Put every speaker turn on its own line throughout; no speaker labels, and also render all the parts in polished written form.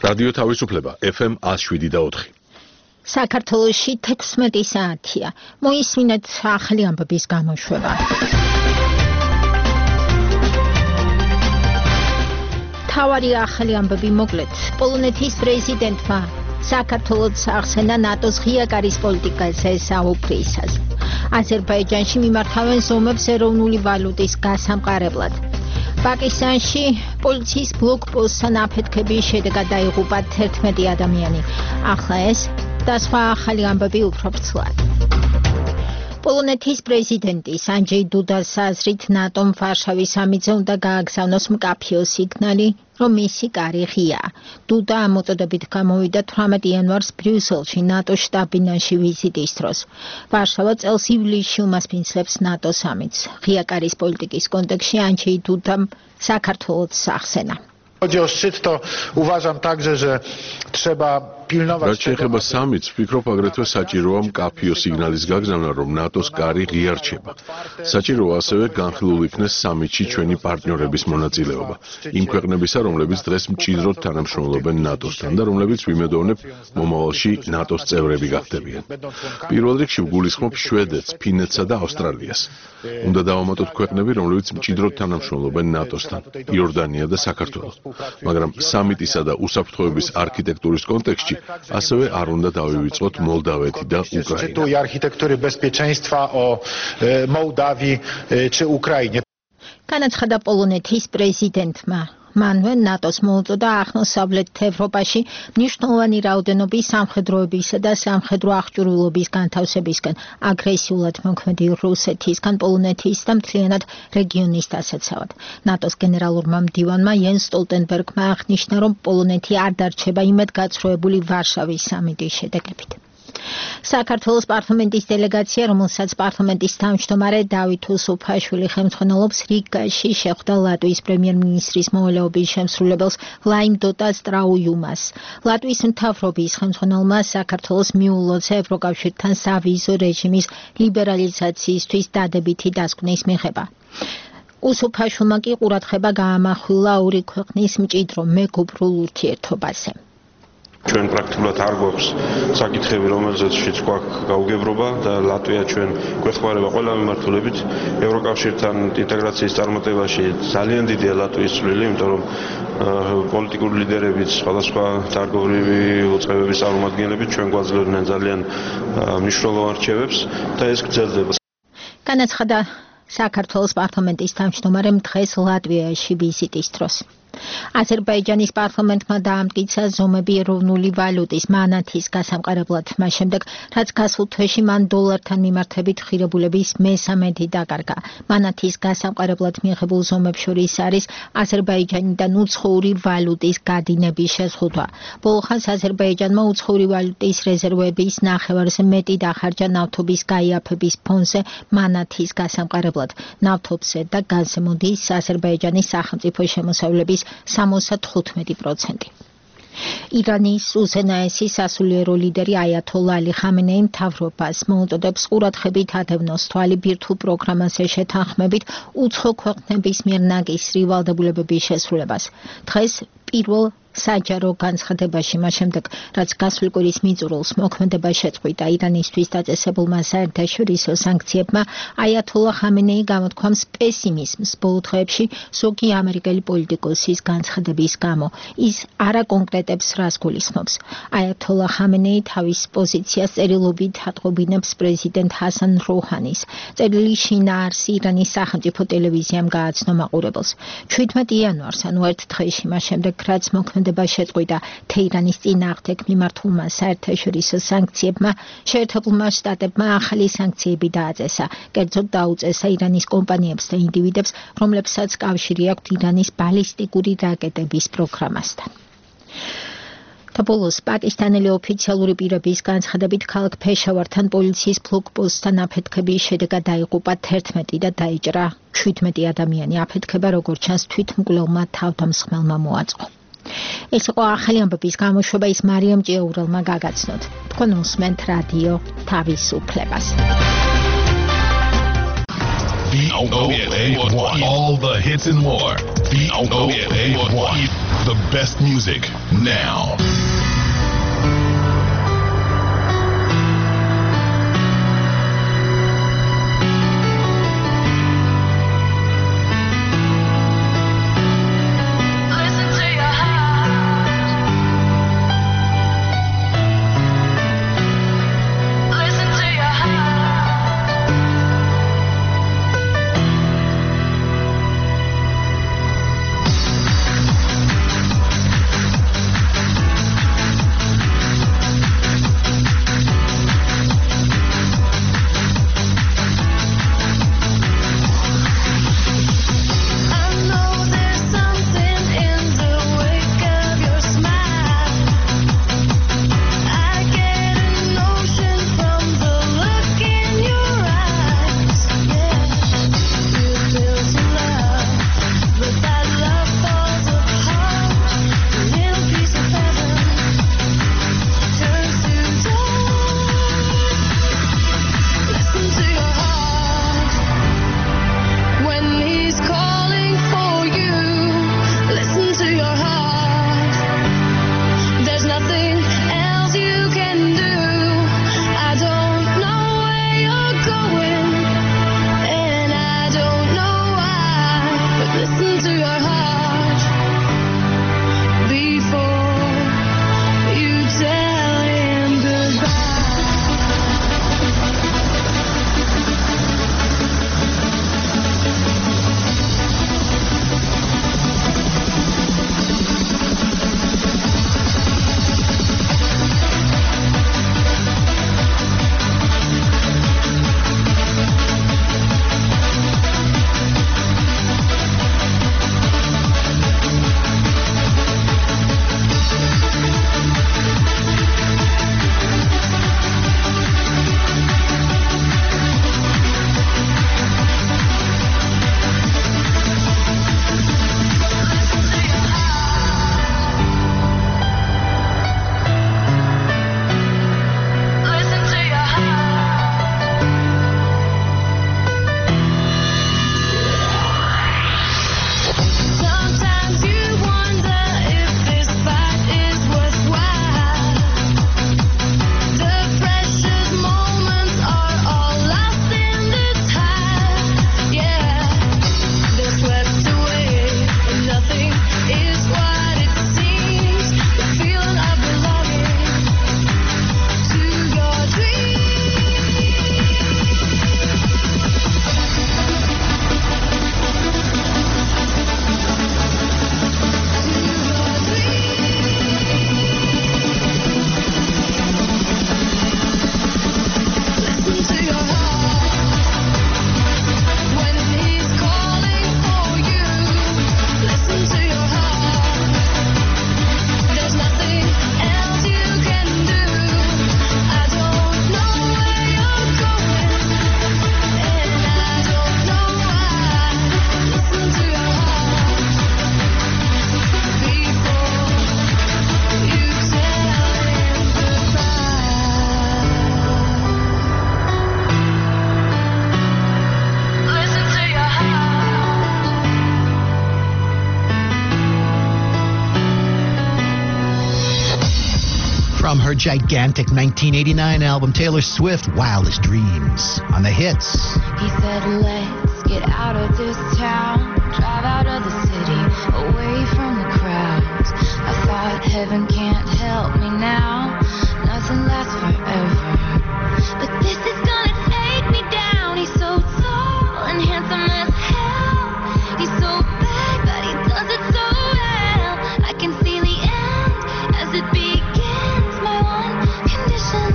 რადიო თავისუფლება FM 107.4.
საქართველოში 16 საათია. მოისმინეთ ახალი ამბების გამოშვება. თავარი ახალი ამბები მოკლედ. პოლონეთის პრეზიდენტმა საქართველოს ახსენა ნატოს ღია კარის პოლიტიკაზე საუბრისას. აზერბაიჯანში მიმართავენ ზომებს ეროვნული ვალუტის გასამყარებლად. პაკისტანში პოლიციის ბლოკპოსტთან აფეთქების შედეგად დაიღუპა 11 ადამიანი. ახლა ეს და სხვა ახალი ამბები უფრო ვრცლად. პოლონეთის პრეზიდენტის ანჯეი დუდას აზრით ნატომ ვარშავის სამიტზე უნდა გააგზავნოს მკაფიო სიგნალი, რომ მისი კარი ღიაა. დუდა ამ მოწოდებით გამოვიდა 18 იანვარს ბრიუსელში ნატოს შტაბ-ბინაში ვიზიტის დროს. ვარშავა წელს ივლისში უმასპინძლებს ნატოს სამიტს. ღია კარის პოლიტიკის კონტექსტში ანჯეი დუდამ საქართველოს ახსენა.
Chodzi o szczyt, to uważam także, że trzeba pilnować.
რაც შეეხება სამიტს, ვფიქრობ აგრეთვე საჭიროა მკაფიო სიგნალის გაგზავნა, რომ ნატოს კარი ღია რჩება. საჭიროა ასევე განხილულ იქნეს სამიტში ჩვენი პარტნიორების მონაწილეობა. იმ ქვეყნებისა, რომლებიც დღეს მჭიდროდ თანამშრომლობენ ნატოსთან და რომლებიც ვიმედოვნებ მომავალში ნატოს წევრები გახდებიან. პირველ რიგში ვგულისხმობ შვედეთს, ფინეთსა და ავსტრალიას. უნდა დავამატოთ ქვეყნები, რომლებიც მჭიდროდ თანამშრომლობენ ნატოსთან, იორდანია და საქართველო. მაგრამ სამიტისა და უსაფრთხოების არქიტექტურის კონტექსტში ასევე არ უნდა დავივიწყოთ მოლდავეთი და უკრაინა.
Szczytu i architektury bezpieczeństwa o Mołdawii czy Ukrainie.
განაცხადა პოლონეთის პრეზიდენტმა. მანვე ნატოს მოუწოდა აღმოსავლეთ ევროპაში მნიშვნელოვანი რაოდენობის სამხედროებისა და სამხედრო აღჭურვილობის განთავსებისკენ, აგრესიულად მოქმედი რუსეთისგან, პოლონეთის და მთლიანად რეგიონის დასაცავად. ნატოს გენერალურმა მდივანმა იენს სტოლტენბერგმა აღნიშნა, რომ პოლონეთი არ დარჩება იმედგაცრუებული ვარშავის სამიტის შედეგებით. საქართველოს პარლამენტის დელეგაცია, რომელსაც პარლამენტის თავმჯდომარე დავით უსუფაშვილი ხელმძღვანელობს, რიგაში შეხვდა ლატვიის პრემიერ-მინისტრის მოვალეობის შემსრულებელს ლაიმდოტა სტრაუიუმას. ლატვიის მთავრობის ხელმძღვანელმა საქართველოს მიულოცა ევროკავშირთან სავიზო რეჟიმის ლიბერალიზაციისთვის დადებითი დასკვნის მიღება. უსუფაშვილმა კი ყურადღება გაამახვილა ორი ქვეყნის მჭიდრო მეგობრულ ურთიერთობაზე.
ჩვენ პრაქტიკულად არ გვაქვს საკითხები, რომელზეც გვაქვს გაუგებრობა და ლატვია ჩვენ გვეხმარება ყველა მიმართულებით ევროკავშირთან ინტეგრაციის წარმატებაში. ძალიან დიდია ლატვიის წვლილი, იმიტომ რომ პოლიტიკური ლიდერებიც, სხვადასხვა დარგობრივი უწყებების წარმომადგენლები ჩვენ გვაძლევდნენ ძალიან მნიშვნელოვან რჩევებს და ეს გრძელდება.
განაცხადა საქართველოს პარლამენტის თავმჯდომარემ დღეს ლატვიაში ვიზიტის დროს. აზერბაიჯანის პარლამენტმა დაამტკიცა ზომები ეროვნული ვალუტის მანათის გასამყარებლად, მას შემდეგ, რაც გასულ თვეში მან დოლართან მიმართებით ღირებულების მესამედი დაკარგა. მანათის გასამყარებლად მიღებულ ზომებს შორის არის აზერბაიჯანიდან უცხოური ვალუტის გადინების შეზღუდვა. ბოლო ხანს აზერბაიჯანმა უცხოური ვალუტის რეზერვების ნახევარზე მეტი დახარჯა ნავთობის გაიაფების ფონზე მანათის გასამყარებლად. ნავთობზე და გაზზე მოდის აზერბაიჯანის სახელმწიფო შემოსავლების 75%. ირანის უზენაესი სასულიერო ლიდერი აიათოლა ალი ხამენეი მთავრობას მოუწოდებს ყურადღებით ადევნოს თვალი ბირთვულ პროგრამაზე შეთანხმებით უცხო ქვეყნების მიერ ნაკისრი ვალდებულებების შესრულებას. დღეს პირველ საჯარო განცხადებაში, მას შემდეგ, რაც გასული კვირის მიწურულს მოქმედება შეწყვიტა ირანისთვის დაწესებულმა საერთაშორისო სანქციებმა, აიათოლა ხამენეი გამოთქვამს პესიმიზმს ბოლო დღეებში ზოგი ამერიკელი პოლიტიკოსის განცხადების გამო. ის არ აკონკრეტებს, რას გულისხმობს. აიათოლა ხამენეი თავის პოზიციას წერილობით ატყობინებს პრეზიდენტ ჰასან როჰანის. წერილი შინაარს ირანის სახელმწიფო ტელევიზიამ გააცნო მაყურებელს. 17 იანვარს, ანუ ერთ დღეში, მას შემდეგ, რაც მოქმედება შეწყვიტა თეირანის წინააღმდეგ მიმართულმა საერთაშორისო სანქციებმა, შეერთებულმა შტატებმა ახალი სანქციები დააწესა. კერძოდ დაუწესა ირანის კომპანიებს და ინდივიდებს, რომლებსაც კავშირი აქვთ ირანის ბალისტიკური რაკეტების პროგრამასთან. და ბოლოს პაკისტანელი ოფიციალური პირების განცხადებით ქალაქ ფეშავართან პოლიციის ბლოკპოსტთან აფეთქების შედეგად დაიღუპა 11 და დაიჭრა 17 ადამიანი. აფეთქება როგორც ჩანს თვითმკვლელმა თავდამსხმელმა მოაწყო. ეს იყო ახალი ამბების გამოშვება, ის მარიამ ჭიაურელმა გაგაცნოთ. თქვენ უსმენთ რადიო თავისუფლებას.
VOA1. All the hits and more. VOA1. The best music now.
From her gigantic 1989 album, Taylor Swift, Wildest Dreams, on the hits.
He said, let's get out of this town, drive out of the city, away from the crowds. I thought heaven can't help me now, nothing lasts forever. But this is gonna take me down. He's so tall and handsome as hell. He's so bad, but he does it so well. I can see the end as it begins. My one condition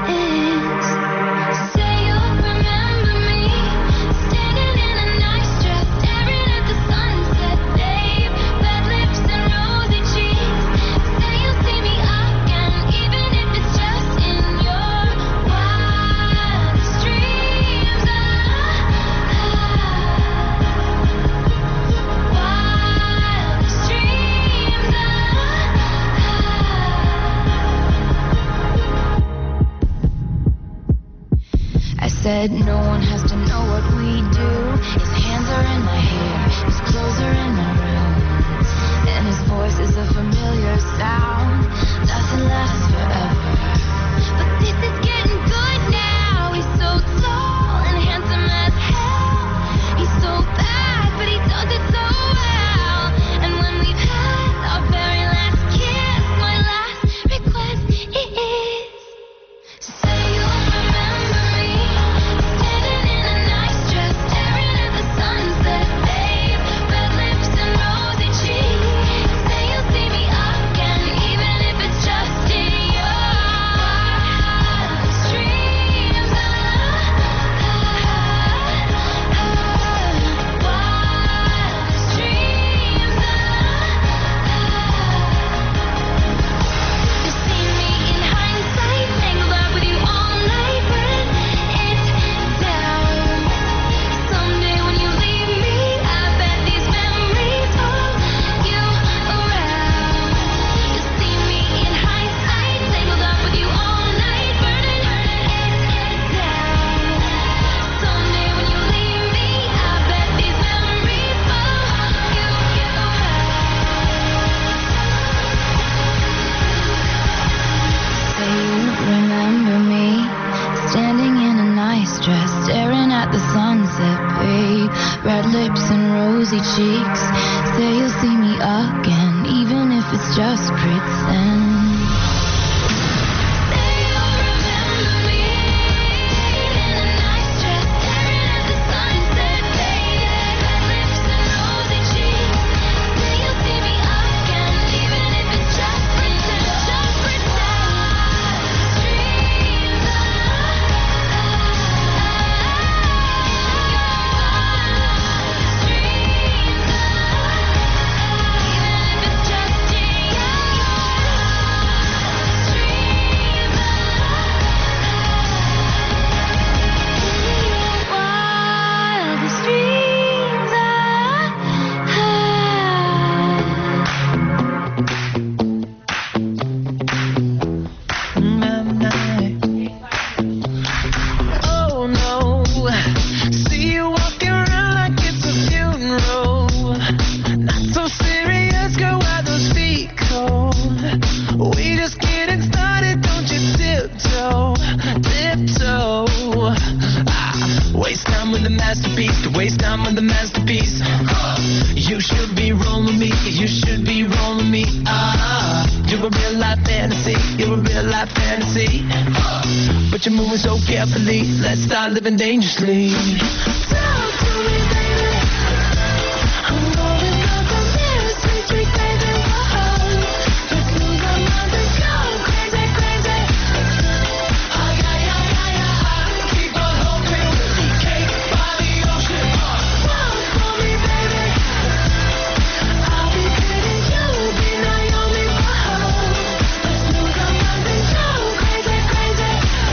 is, say you'll remember me, standing in a nice dress, staring at the sunset, babe, red lips and rosy cheeks. Say you'll see me again, even if it's just in your wildest dreams. Wildest dreams. I said no one has to know what we do. Giuseppe, red lips and rosy cheeks. Say you'll see me again, even if it's just pretend.
Let's start living dangerously. Talk to me, baby. I'm rolling up a mirror, sweet, sweet baby. Whoa. Let's lose our minds and go crazy, crazy. Oh, yeah, yeah, yeah, yeah. Keep on hoping we'll be cake by the ocean. Walk for me, baby. I'll be pretty, you'll be Naomi. Whoa. Let's lose our minds and go crazy, crazy.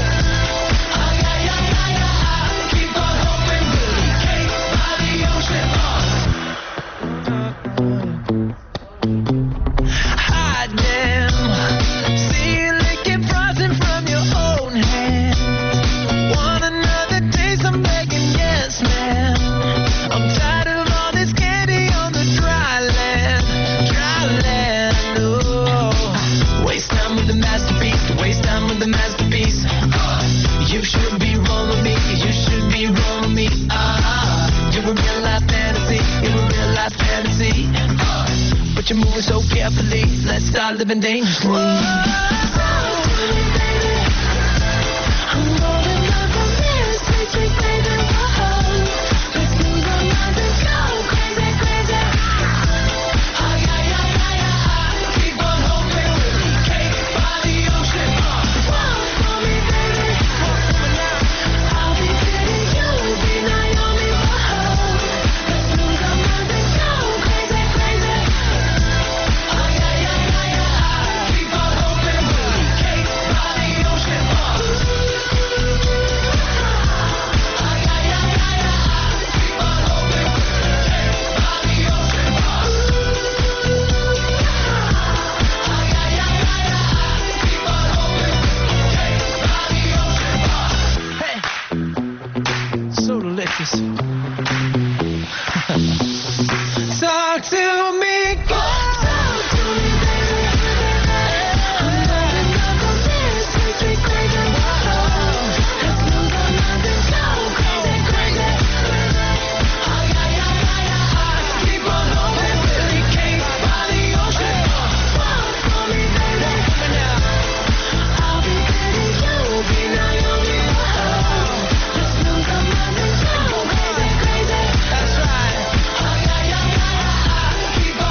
You're moving so carefully. Let's start living dangerously. I'm rolling up a mirror, sweet, sweet baby. Whoa. Let's lose our minds and go crazy, crazy. Oh, yeah, yeah, yeah, yeah. Keep on hoping we'll be cake by the ocean. Walk for me, baby. I'll be pretty, you'll be Naomi. Whoa. Let's lose our minds and go crazy, crazy. Talk to me, girl. Talk to me, baby. I'm rolling up a mirror, sweet, sweet crazy. Whoa. Let's lose our minds and go crazy, crazy. Oh, yeah, yeah, yeah, yeah. Keep on hoping we'll be cake by the ocean. Walk for me, baby. I'll be pretty, you'll be Naomi. Whoa. Let's lose our minds and go crazy, crazy. That's right. Oh, yeah, yeah, yeah, yeah. Keep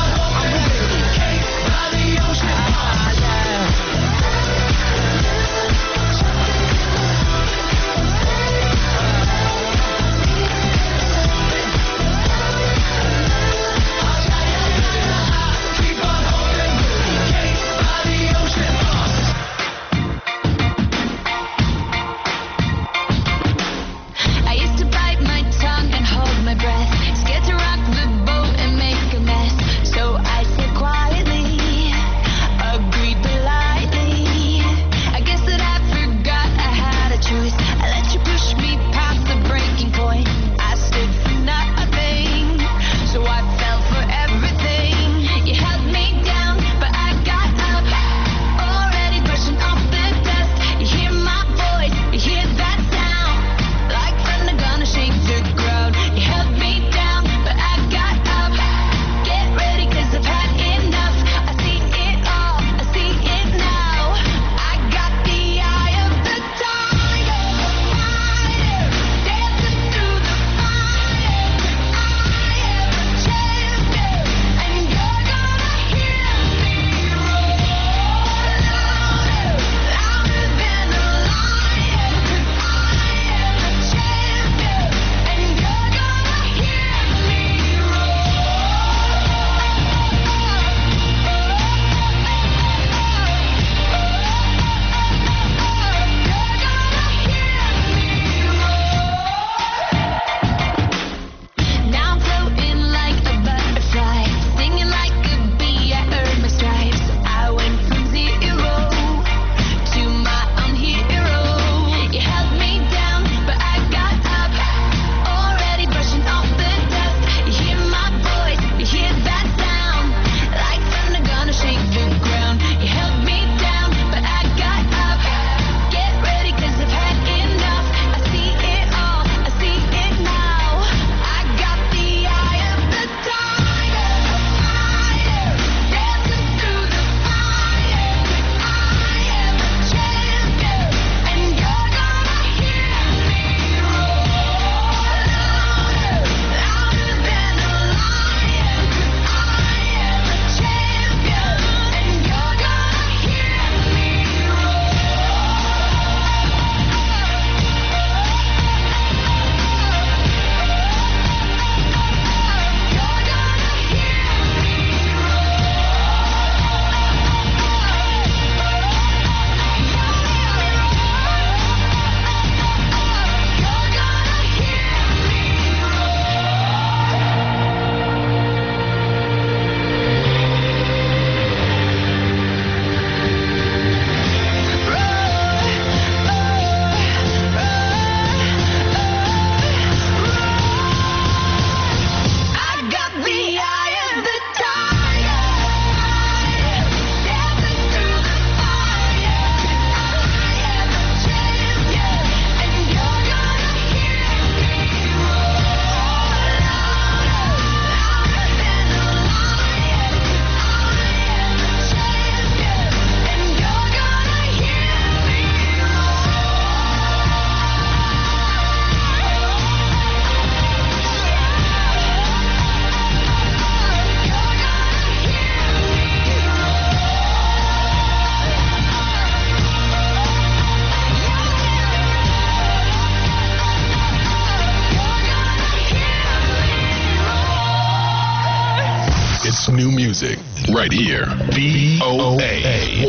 best new music right here. VOA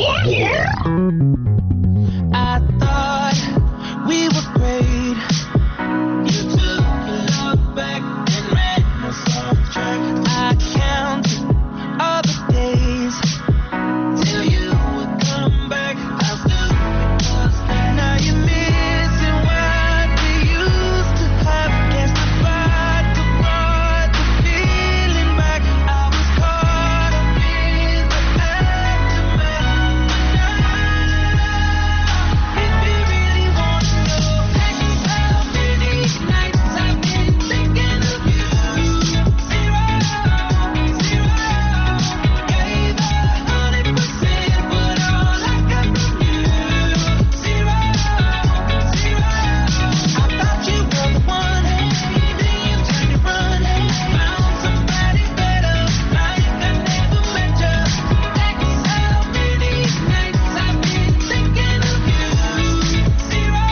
1.
I thought we were great. You took your love back and ran us off track. I counted all the days till you would come back. How stupid was that? Now you're missing what we used to have. Guess the vodka brought the feeling back. I was caught up in the aftermath. If you really wanna know how many nights I've been thinking of you. Zero. Gave 100%, but all I got from you. Zero. I thought you were the one, then you turned and run. Found somebody better, like I never met you. That's how many nights I've been thinking of you. Zero.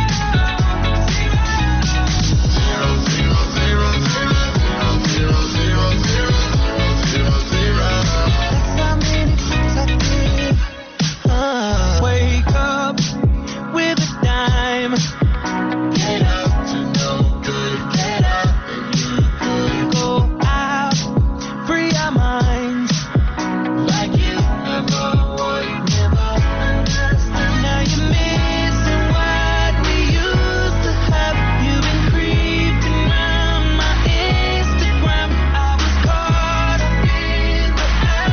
Wake up with a dime. Get up to no good. Get up and you could go out, free our minds like you never would. Never understand. Now you're missing what we used to have. You've been creeping round my Instagram. I was caught up in the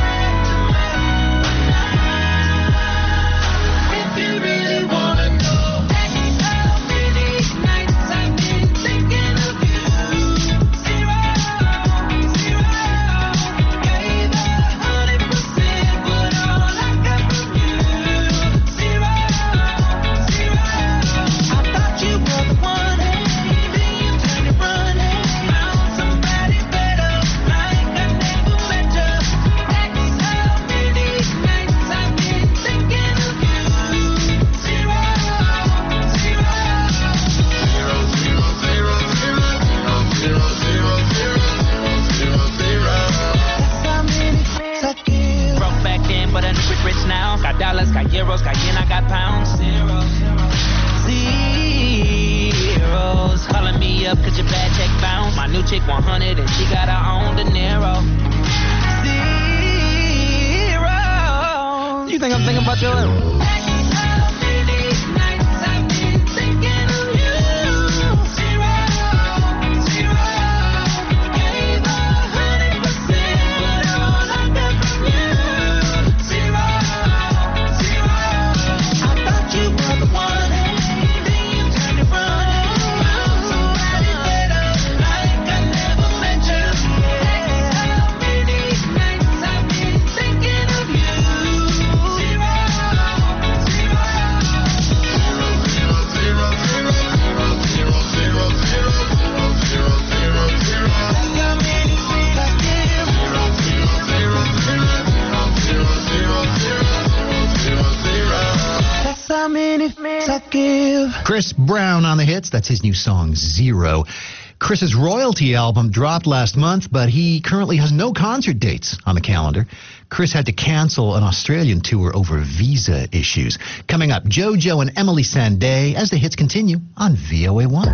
aftermath. If you really wanna know how many nights I've been thinking of you. Zero. Gave 100%, but all I got from you. Zero. I thought you were the one, then you turned and run. Found somebody better, like I never met you. That's how many nights I've been thinking of you. Zero. That's how many nights I give.
Broke back then, but I knew it rich now. Got dollars, got euros, got yen, I got pounds. Zeros calling me up cause your bad check bounced. My new chick 100 and she got her own De Niro. Zero. You think I'm thinking about your little?
That's how many nights I've been thinking of you. Zero. Gave 100%, but all I got from you. Zero. I thought you were the one, then you turned and run. Found somebody better, like I never met you. That's how many nights I've been thinking of you. Zero. That's how many nights I give. That's how many nights I give.
Chris Brown on the hits. That's his new song, Zero. Chris's royalty album dropped last month, but he currently has no concert dates on the calendar. Chris had to cancel an Australian tour over visa issues. Coming up, JoJo and Emily Sandé as the hits continue on VOA 1.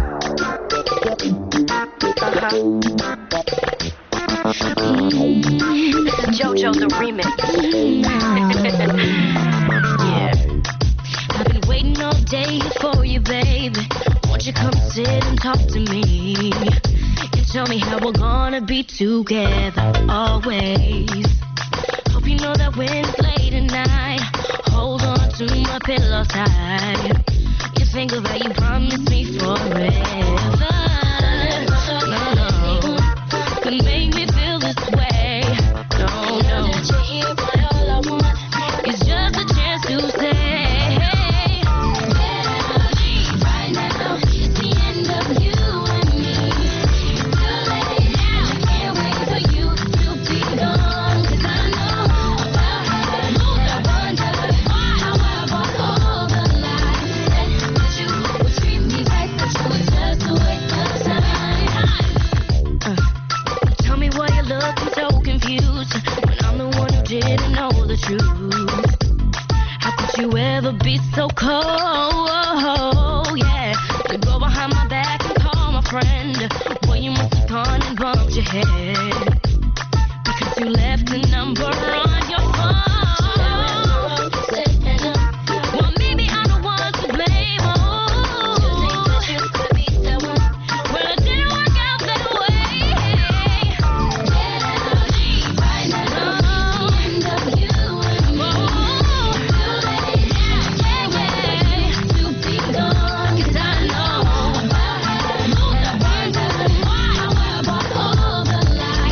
JoJo the remix. Yeah. I've been waiting all day for you, baby. Won't you come sit and talk to me? And tell me how we're gonna be together always. Hope you know that when it's late at night, hold on to my pillow tight. You think of how you promised me forever. No, could make me feel this way. No. But all I want is just a chance to say, right now, it's the end of you and me. Too late now, can't wait for you to be gone. 'Cause I know about how I wonder how I bought all the lies. Said that you would treat me right, but you would just do it cold, yeah. You go behind my back and call my friend. Boy, you must have gone and bumped your head because you left the number on your phone. Well, maybe I'm the one to blame. Oh, well, it didn't work out that way. Right now, end of you and me. To be gone, 'cause I know I wonder why I walk all the lies.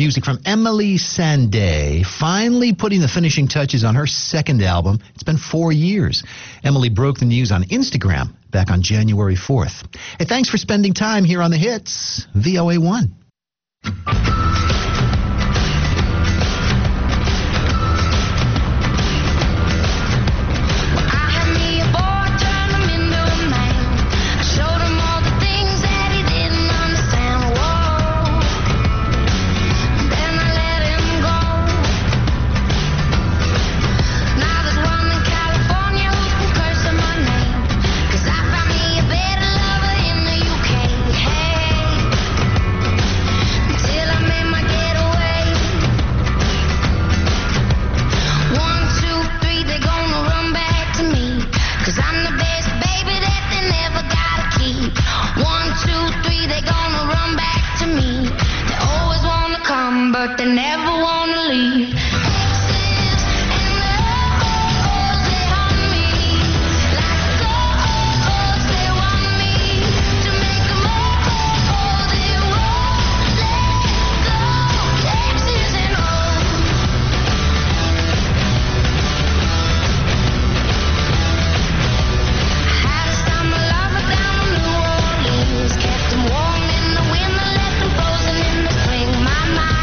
music from Emily Sandé, finally putting the finishing touches on her second album. It's been 4 years. Emily broke the news on Instagram back on January 4th. Hey, thanks for spending time here on The Hits, VOA1.
But they never wanna leave. Exes and O's, they haunt me like ghosts. They want me to make them all. They won't let go. Exes and O's. I had a summer lover down in New Orleans, kept them warm in the winter, left them frozen in the spring. My mind.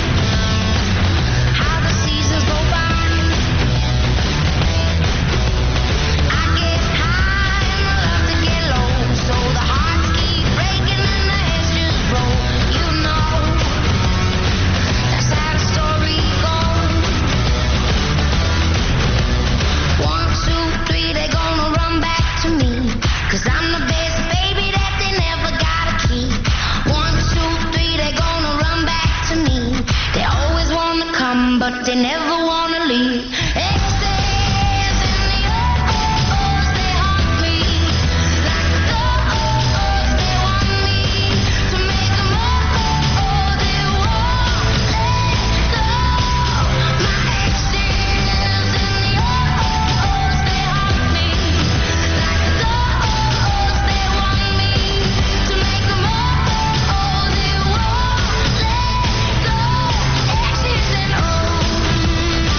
Cause I'm the best baby that they never gotta keep. 1, 2, 3, they're gonna run back to me. They always wanna come, but they never wanna leave. Exes and the O's, they haunt me like ghosts. They want me to make them all. They won't let go. My exes and the O's, they haunt me like ghosts. They want me to make them all. They won't let go. Exes and O's.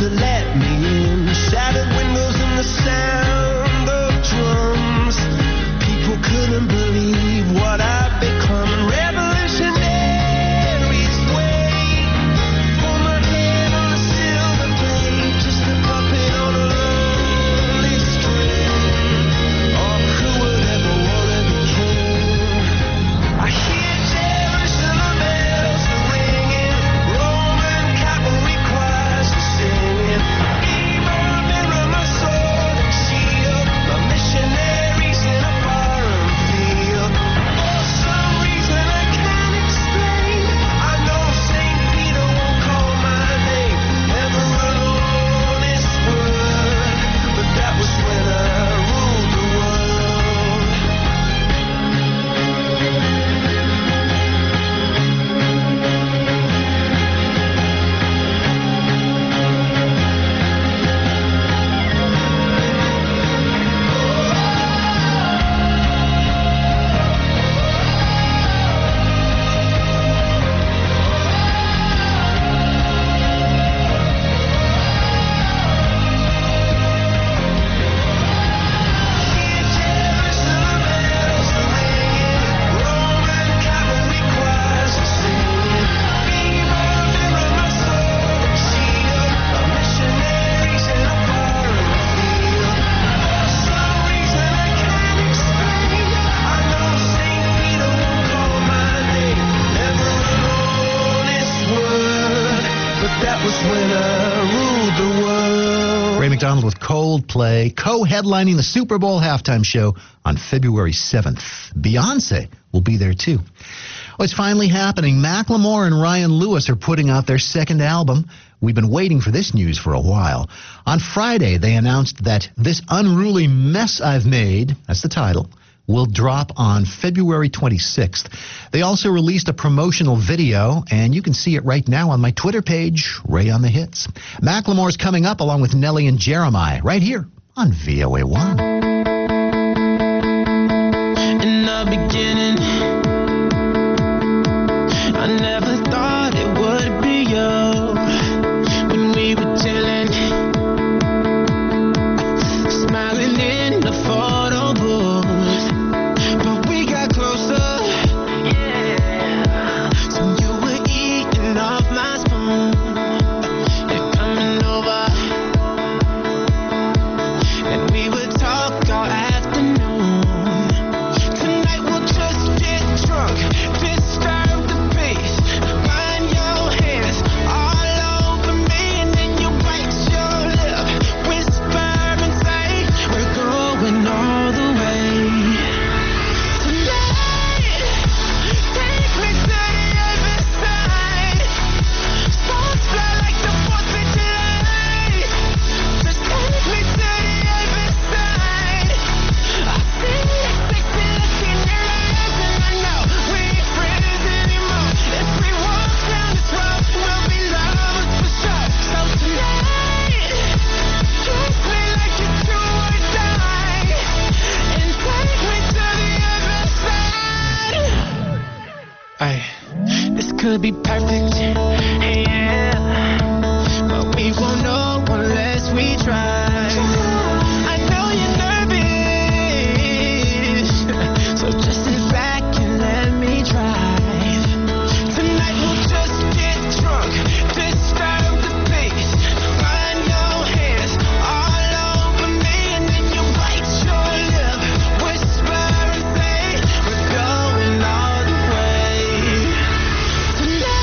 to let me in. Shattered windows and the sound of drums. People couldn't believe what I'd become. Revolutionaries wait for my head on a silver plate, just a puppet on a lonely string. Oh, who would ever wanna be king? I hear Jerusalem bells are ringing, Roman cavalry choirs are singing. Mirror, mirror, my sword and shield, my missionaries in a foreign field. For some reason I can't explain, I know St. Peter won't call my name ever alone this world, but that was when I ruled the world.
Ray McDonald with Coldplay, co-headlining the Super Bowl halftime show on February 7th. Beyonce will be there too. Oh, it's finally happening. Macklemore and Ryan Lewis are putting out their second album. We've been waiting for this news for a while. On Friday, they announced that This Unruly Mess I've Made, that's the title, will drop on February 26th. They also released a promotional video, and you can see it right now on my Twitter page, Ray on the Hits. Macklemore's coming up along with Nelly and Jeremiah right here on VOA1.
In the beginning, I never thought it would be you. When we were chilling, smiling in the photo booth. But we got closer, yeah. So you were eating off my spoon and coming over, and we would talk all afternoon. Tonight we'll just get drunk, disturb the peace, find your hands all over me, and then you bite your lip, whisper and say we're going all the way. Tonight, take me to the other side. Stars fly like the 4th of July. Just take me to the other side. I see that sexy look in your eyes, and I know we ain't friends anymore. If we walk down this road, we'll be lovers for sure. So tonight, kiss me like you do or die, and take me to the other side. This could be perfect, yeah, but we won't know unless we try. I know you're nervous, so just sit back and let me drive. Tonight we'll just get drunk, disturb the peace, find your hands all over me, and then you bite your lip, whisper and say we're going all the way. Tonight,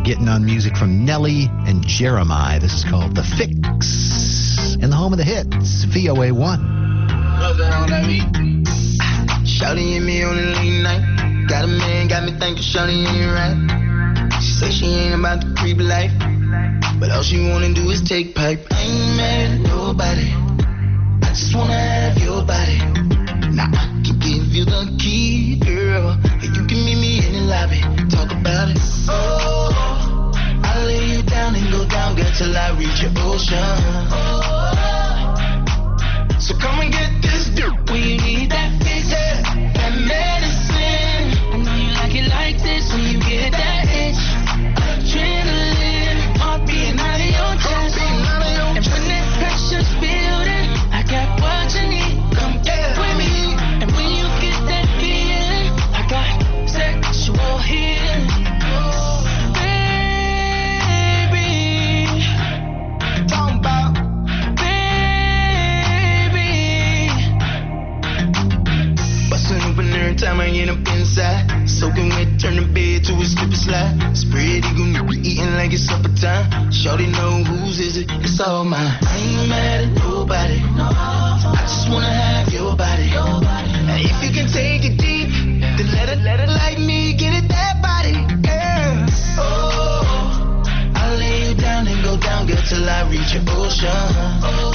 getting on music from Nelly and Jeremiah. This is called The Fix. In the home of the hits, VOA1.
Shawty and me on a late night. Got a man, got me thinking Shawty ain't right. She say she ain't about the creep life, but all she wanna do is take pipe. I ain't mad at nobody, I just wanna have your body. Now I can give you the key, girl, and you can meet me in the lobby. Talk about it. Oh, I'll lay you down and go down, girl, till I reach your ocean. Oh, so come and get this dirt.
When you need that fix, that medicine. I know you like it like this when you get that itch. Adrenaline, heart beating out of your chest. And when that pressure's building, I got what you need. Come get with me. And when you get that feeling, I got sexual healing. Baby,
talking about. Every time I get up inside, soaking wet, turn the bed to a slip and slide. Spread eagle, eating like it's supper time. Shawty know whose is it, it's all mine. I ain't mad at nobody, no. I just wanna have your body. And if you can take it deep, then let it like me, get it that body, girl. Oh, I'll lay you down and go down, girl, till I reach your ocean. Oh,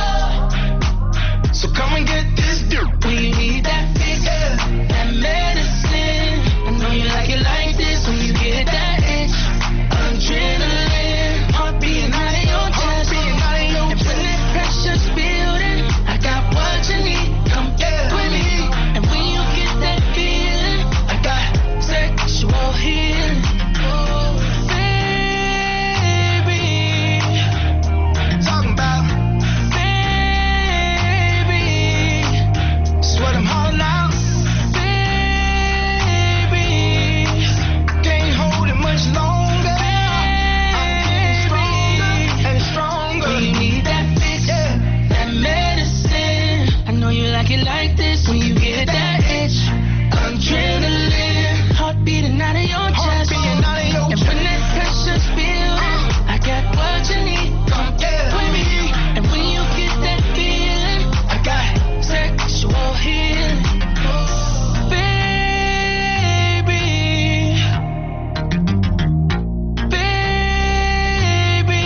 so come and get this dirt.
when you need that fix, that medicine. I know you like it like this when you get that itch. Adrenaline, heart beating out of your chest. And when that pressure's building, I got what you need. Come get with me. And when you get that feeling, I got sexual healing. Baby,
talking about. What I'm holding out,
baby.
Can't hold it much longer. I'm getting stronger and stronger.
When you need that fix, that medicine. I know you like it like this when you get that itch. Adrenaline, heart beating out of your chest. And when that pressure's building, I got what you need. Come get with me. And when you get that feeling, I got sexual healing. Baby, baby.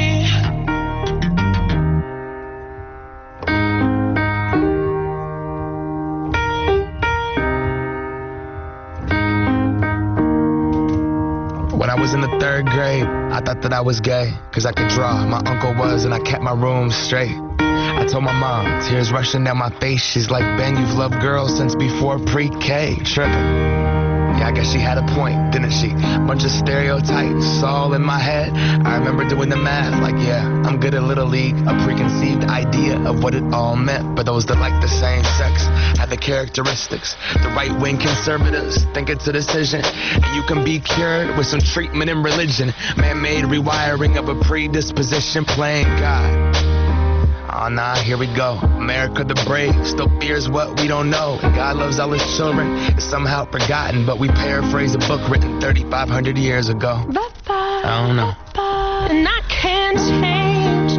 When I was in the 3rd grade, I thought that I was gay, cause I could draw. My uncle was, and I kept my room straight. I told my mom, tears rushing down my face. She's like, Ben, you've loved girls since before pre-K. Tripping. Yeah, I guess she had a point, didn't she? Bunch of stereotypes all in my head. I remember doing the math, like, yeah, I'm good at Little League. A preconceived idea of what it all meant. But those that like the same sex have the characteristics. The right-wing conservatives think it's a decision. And you can be cured with some treatment and religion. Man-made rewiring of a predisposition, playing God. Oh, nah, here we go. America the brave still fears what we don't know. And God loves all his children. It's somehow forgotten, but we paraphrase a book written 3,500 years ago. I don't know.
And I can't change.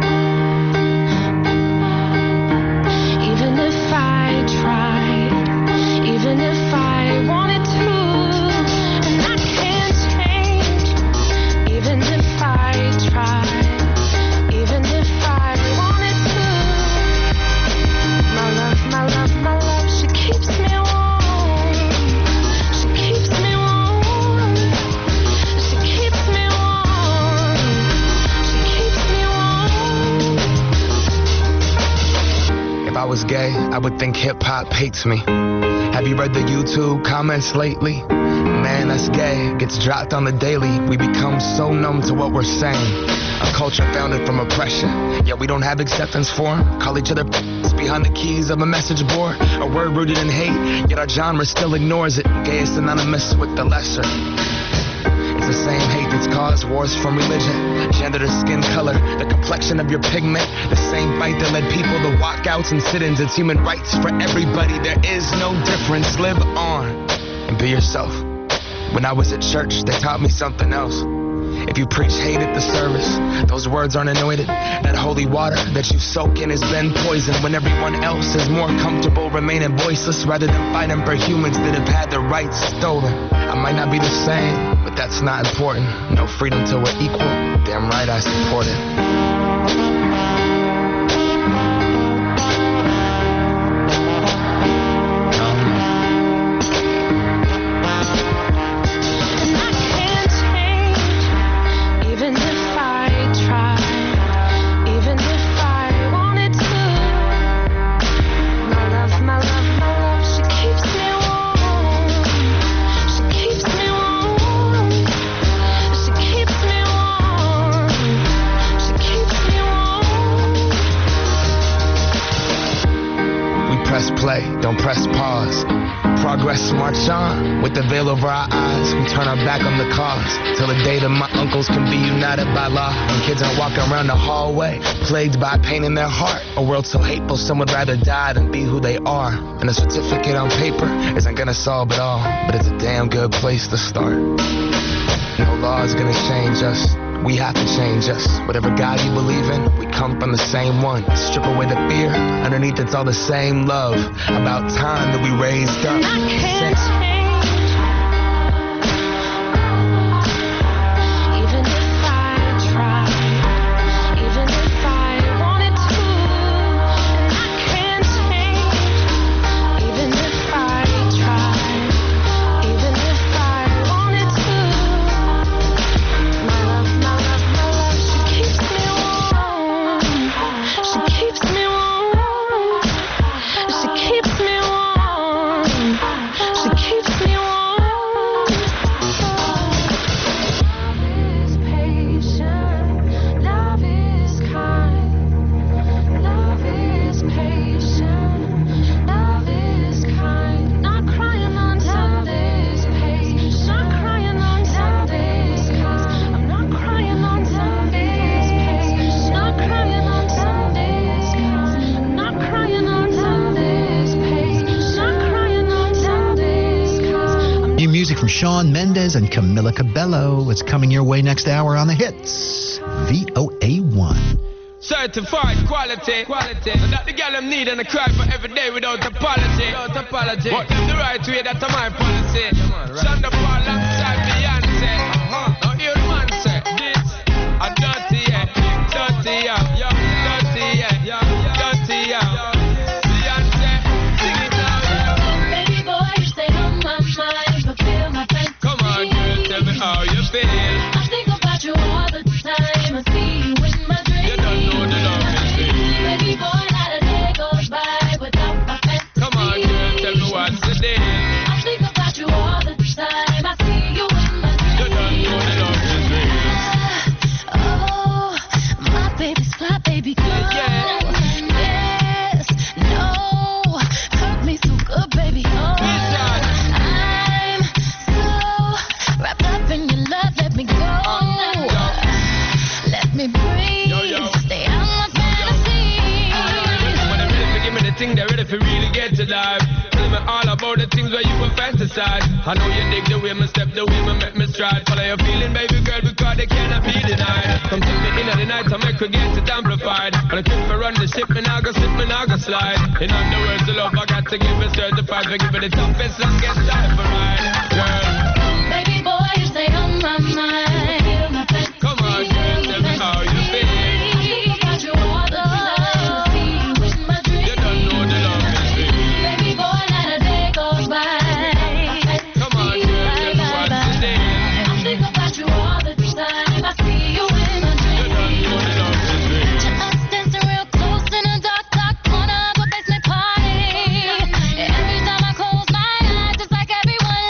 Even if I tried, even if I wanted to. And I can't change. Even if I tried. She keeps me warm. She keeps me warm. She keeps me warm. She keeps me warm.
If I was gay, I would think hip-hop hates me. Have you read the YouTube comments lately? Man, that's gay. Gets dropped on the daily. We become so numb to what we're saying. A culture founded from oppression. Yet we don't have acceptance for 'em. Call each other behind the keys of a message board. A word rooted in hate, yet our genre still ignores it. Gay is synonymous with the lesser. It's the same hate that's caused wars from religion, gender to skin color, the complexion of your pigment. The same fight that led people to walkouts and sit-ins. It's human rights for everybody. There is no difference. Live on and be yourself. When I was at church, they taught me something else. If you preach hate at the service, those words aren't anointed. That holy water that you soak in has been poisoned when everyone else is more comfortable remaining voiceless rather than fighting for humans that have had their rights stolen. I might not be the same, but that's not important. No freedom till we're equal. Damn right I support it. Play, don't press pause. Progress march on. With the veil over our eyes, we turn our back on the cause. Till the day that my uncles can be united by law. When kids are walking around the hallway, plagued by pain in their heart. A world so hateful, some would rather die than be who they are. And a certificate on paper isn't gonna solve it all, but it's a damn good place to start. No law is gonna change us. We have to change us. Whatever God you believe in, we come from the same one. Strip away the fear, underneath it's all the same love. About time that we raised up.
From Shawn Mendes and Camila Cabello. It's coming your way next hour on the hits. VOA1.
Certified quality. And that the girl them need and I cry for every day without apology. But them the right way, that's my policy. Shonda Paul alongside Beyonce. Now hear the man say, this a dirty, yeah. Dirty, yeah. Dirty, yeah. Dirty, yeah. Beyonce, sing it now.
Baby boy, you stay on my mind, fulfill my fantasy.
Come on, girl, tell me how you feel.
I think about you all the time. I see you in my dreams.
You don't know the love is real.
Baby boy, not a day goes by without my fantasy.
Come on, girl, tell me what's the deal.
I think about you all the time. I see you in my dreams.
You don't know the love is real.
Oh, my baby's fly, baby girl. Yes, no, hurt me so good, baby. Oh, I'm so wrapped up in your love. Let me go. Let me breathe. Stay out my fantasy.
When they're ready to give me the thing, they're ready for really get to life. Tell me all about the things where you were fantasize. I know you dig the way me step, the way me make me stride. Follow your feeling, baby girl, because they cannot be denied. Come to me in the night, I make her get it amplified. And I keep me run the ship, me now go slip, me now go slide. In other words, the love I got to give it certified. For give it the toughest, longest time for mine, girl.
Baby boy, you stay on my mind. Feel my fantasy.
Come on, girl, tell me how you feel.
I think about you all the time. See you in my dreams.
You don't know the love is real.
Baby boy, not a day goes by.
Come on, girl, tell me what's the deal.
I think about you all the time. I see you in my
You don't
dreams.
know the love is real.
Us dancing real close in a dark, dark corner of a basement party. Every time I close my eyes, it's like everyone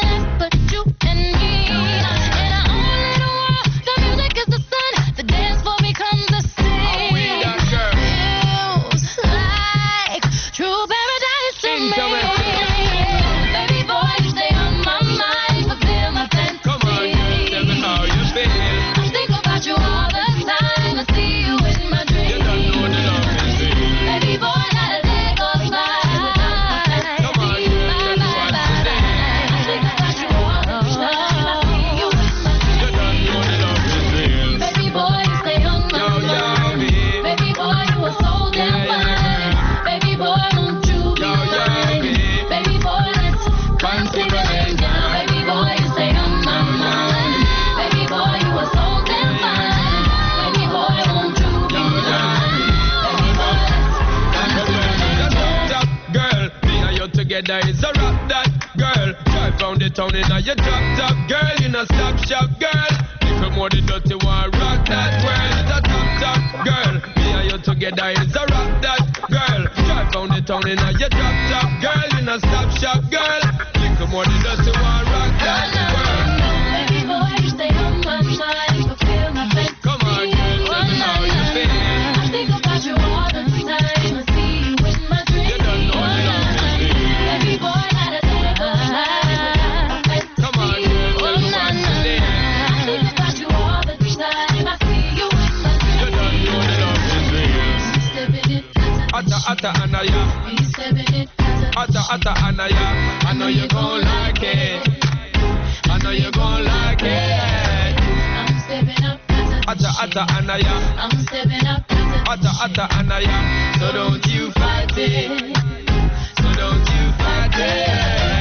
round the town in a your drop top girl, you know stop shop girl. Little more the dirty one, rock that world. It's a top top girl. Me and you together is a rock that girl. Drive round the town in a your drop top girl, you know stop shop girl. Little more the dirty one, rock that world.
Baby boy, you stay on my mind, fulfill my fantasy.
Come on, girl, tell me how you feel.
I think about you all the time. I see you in my dreams.
You don't know the love is real.
Baby boy, not a day goes by.
Come on, girl, tell me what's your name.
I think about you all the time. I see you in my dreams.
You don't know the love is real.
Stepping it,
Atta atta anaya,
we stepping it.
atta atta anaya. I know you gon' like it. I know you gon' like it.
I'm stepping up.
Atta atta anaya,
I'm stepping up.
atta atta anaya. So don't you fight it. So don't you fight it.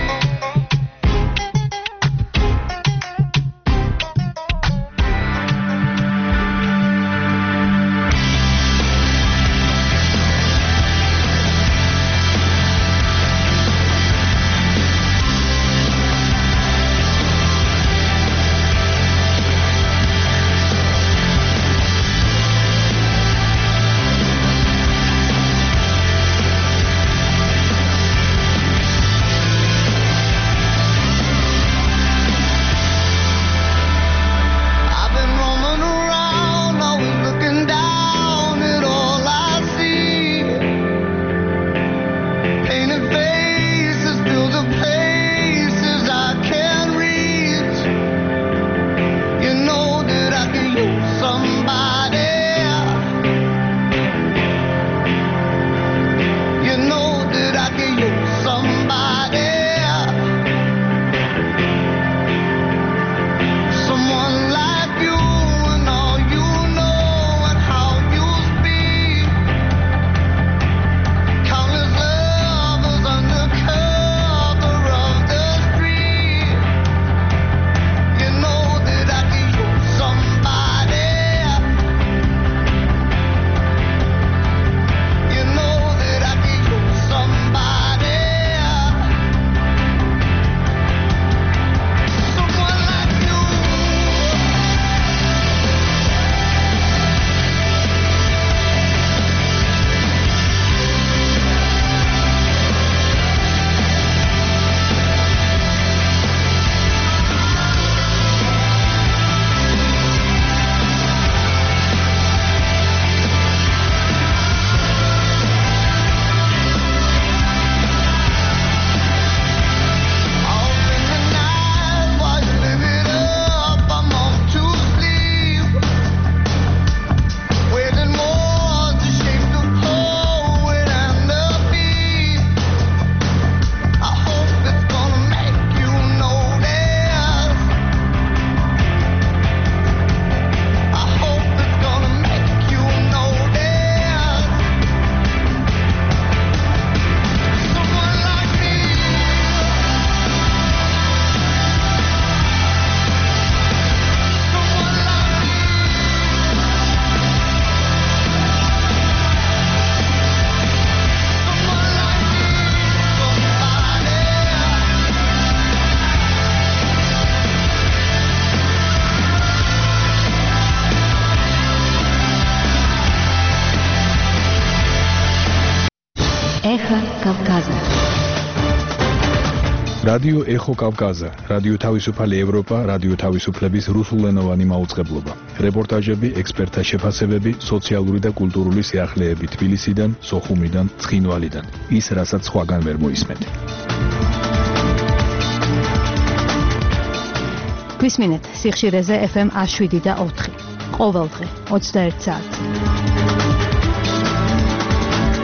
I've been roaming around, always looking down at all I see. Painted faces, filled the places I can't reach. You know that I can use somebody. You know that I can use somebody. Someone like you and all you know and how you speak. Countless lovers under cover of the street. You know that I can use somebody. You know that I can use somebody. Someone like you. I'll spend the night while you live it up. I'm off to sleep, waiting more to shape the poet and the beat. I hope it's gonna make you notice. I hope it's gonna make you notice. Someone like me.
Эхо Кавказа.
რადიო ეხო კავკაზა, რადიო თავისუფალი ევროპა, რადიო თავისუფლების რუსულენოვანი მაუწყებლობა. რეპორტაჟები, ექსპერტთა შეფასებები, სოციალური და კულტურული სიახლეები თბილისიდან, სოხუმიდან, ცხინვალიდან. ის, რასაც სხვაგან ვერ მოისმენთ.
გვისმინეთ სიხშირეზე FM 107 და 4. ყოველ დღე 21 საათს.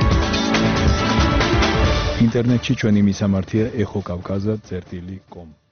ინტერნეტში ჩვენი მისამართია ეხოკავკაზა.com